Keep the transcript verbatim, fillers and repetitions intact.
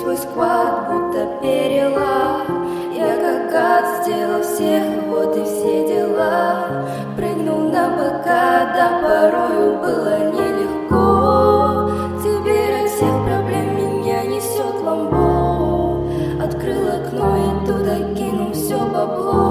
свой сквад, будто перела. Я как гад сделал всех, вот и все дела. Прыгнул на быка, да порою было нелегко. Теперь от всех проблем меня несет ламбо. Открыл окно и туда кинул все бабло.